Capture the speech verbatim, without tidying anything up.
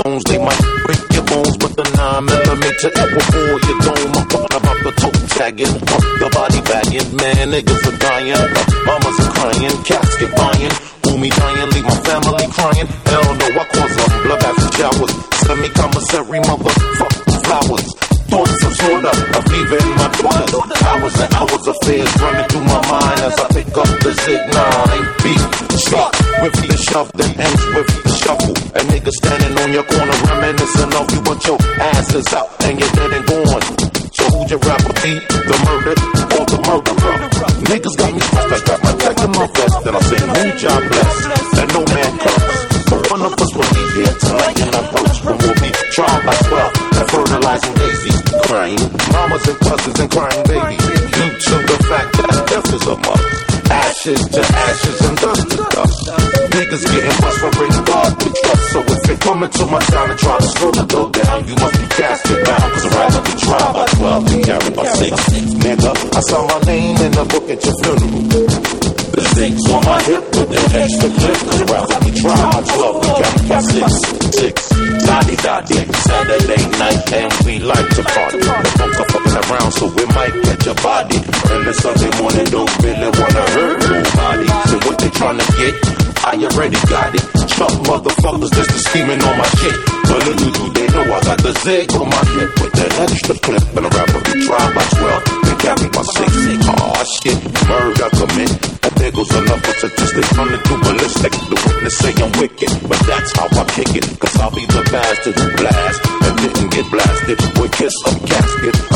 Jones. They might break your bones, but the nine millimeter it will bore your dome. I'm talking about the toe tagging, uh, the body bagging. Man, niggas are dying, uh, mamas are crying, cats get buying. Who me dying, leave my family crying. Hell no, I cause them blood after showers. Semi-commissary, motherfucking flowers. Thoughts of sort of, of leaving my daughter. Hours and hours of fears running through my mind as I pick up the zig nine. Beat, shot, with the shove that ends with the shuffle. And niggas standing on your corner reminiscing of you, but your ass is out and you're dead and gone. So who'd you rather be, the murdered or the murderer? Niggas got me stressed, I got my tech in my vest, and I say, who'd y'all bless? And no man curse. But one of us will be here tonight in our approach when we'll be tried by twelve and fertilizing daisies, crying mamas and cousins and crying babies. Due to the fact that death is a must. Ashes to ashes and dust to dust. Niggas getting bust for bringing God we trust. So if you're coming to my town and try to slow the dough down, you must be casket bound. Cause I'd rather be tried by twelve than carried by six. Nigga, I saw my name in the book at your funeral. The six on my hip with the extra clip. Cause I'd rather be tried by twelve than carried by six. Six, dotty dotty, Saturday night and we like to party. The folks are fucking around so we might catch a body. And the Sunday morning don't really wanna hurt nobody. So what they tryna get, I already got it. Chuck motherfuckers just a scheming on my shit. But little do they know I got the zig on my hip with the extra clip. And I'd rather be tried by twelve than carried by six. Aw shit, murder commit. And there goes another statistic running through ballistic. The witness say I'm wicked, but that's how I kick it. Cause I'll be the bastard who blast and didn't get blasted with kiss of casket.